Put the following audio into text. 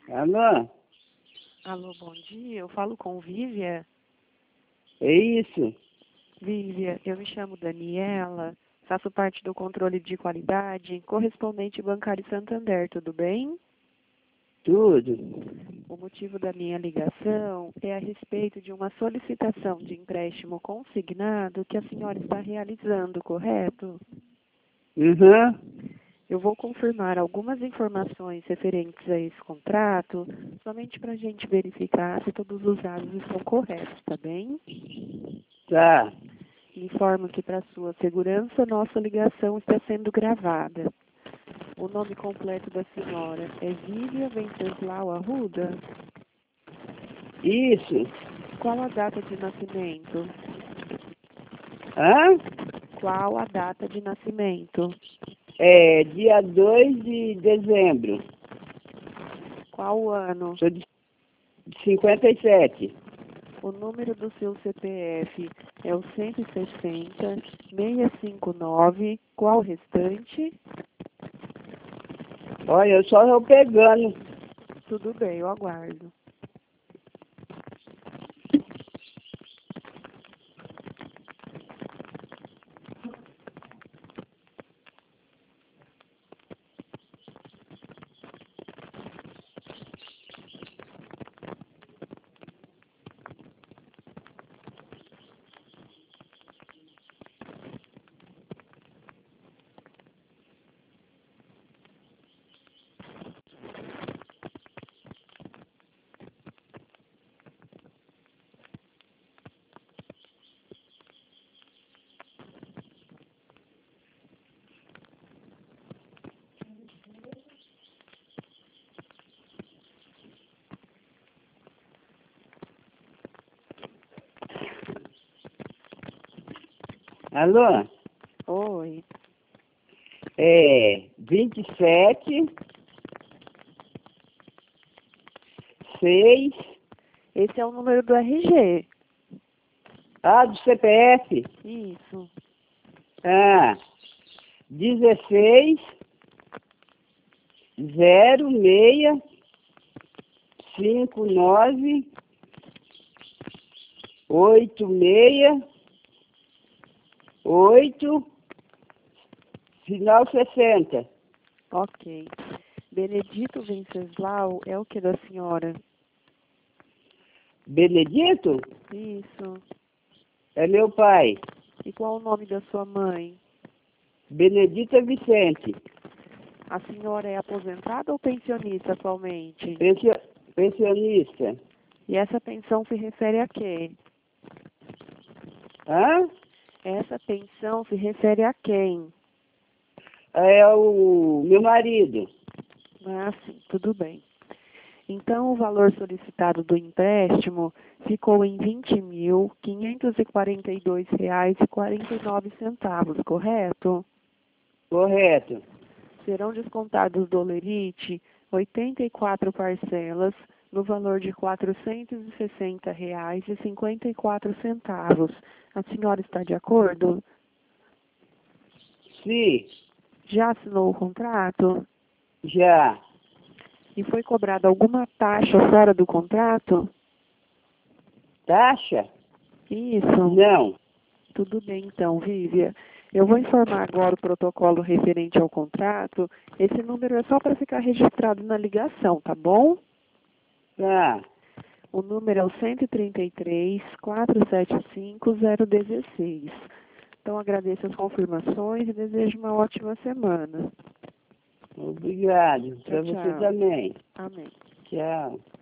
Alô? Alô, bom dia. Eu falo com Vívia. É isso? Vívia, eu me chamo Daniela, faço parte do controle de qualidade correspondente bancário Santander, tudo bem? Tudo. O motivo da minha ligação é a respeito de uma solicitação de empréstimo consignado que a senhora está realizando, correto? Uhum. Eu vou confirmar algumas informações referentes a esse contrato, somente para a gente verificar se todos os dados estão corretos, tá bem? Tá. Informo que, para sua segurança, nossa ligação está sendo gravada. O nome completo da senhora é Vívia Venceslau Arruda? Isso. Qual a data de nascimento? Hã? Qual a data de nascimento? É dia 2 de dezembro. Qual o ano? Sou de 57. O número do seu CPF é o 160-659. Qual o restante? Olha, eu só vou pegando. Tudo bem, eu aguardo. Alô? Oi. É 27, 6. Esse é o número do RG. Ah, do CPF. Isso. Ah, 16, 06, 59, 86, 8, final 60. Ok. Benedito Venceslau é o que da senhora? Benedito? Isso. É meu pai. E qual o nome da sua mãe? Benedita Vicente. A senhora é aposentada ou pensionista atualmente? Pensionista. E essa pensão se refere a quê? Hã? Essa pensão se refere a quem? É o meu marido. Ah, sim, tudo bem. Então, o valor solicitado do empréstimo ficou em R$ 20.542,49, correto? Correto. Serão descontados do Olerite 84 parcelas no valor de R$ 460,54. A senhora está de acordo? Sim, Já assinou o contrato? já. E foi cobrada alguma taxa fora do contrato? Taxa? Isso. Não. Tudo bem, então, Vívia. Eu vou informar agora o protocolo referente ao contrato. Esse número é só para ficar registrado na ligação, tá bom? Tá. O número é o 133-475-016. Então, agradeço as confirmações e desejo uma ótima semana. Obrigado. Para Tchau, você tchau. também. Amém. Tchau.